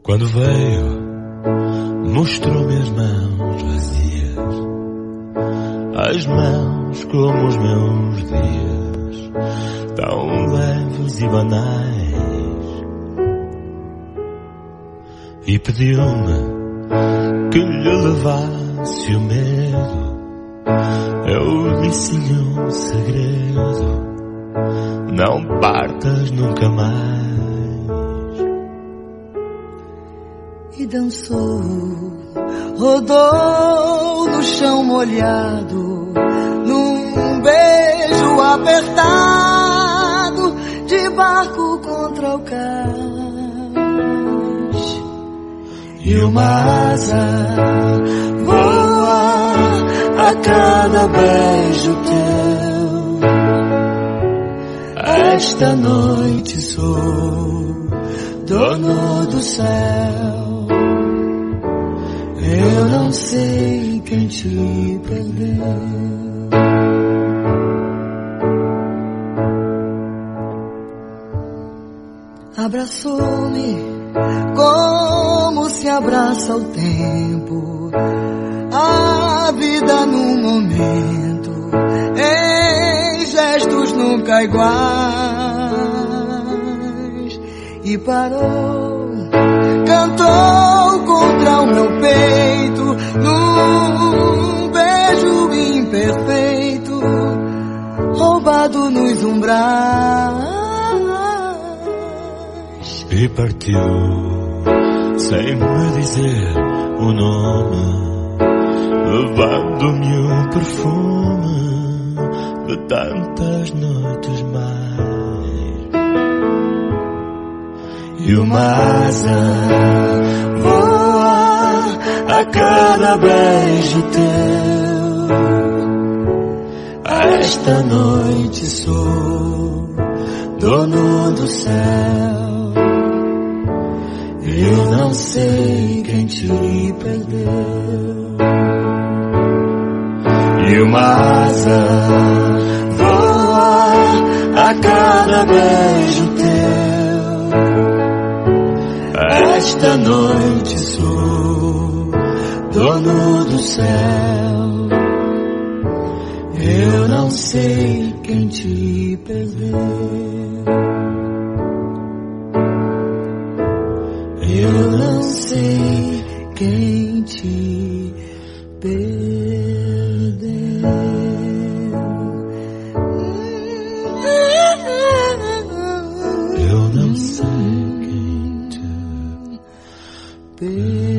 Quando veio, mostrou-me as mãos vazias, as mãos como os meus dias, tão leves e banais, e pediu-me que lhe levasse o medo. Eu disse-lhe um segredo: não partas nunca mais. E dançou, rodou no chão molhado, num beijo apertado, de barco contra o cais. E uma asa voa a cada beijo teu. Esta noite sou dono do céu. Eu não sei quem te perdeu. Abraçou-me como se abraça o tempo, a vida num momento, em gestos nunca iguais. E parou, cantou contra o meu peito, num beijo imperfeito, roubado nos umbrais. E partiu, sem me dizer o nome, levando-me o perfume de tantas noites mais. E uma asa voa a cada beijo teu. Esta noite sou dono do céu. Eu não sei quem te perdeu. E uma asa voa a cada beijo teu. Esta noite sou dono do céu. Eu não sei quem te perdeu. Eu não sei quem te perdeu. Eu não sei quem te perdeu.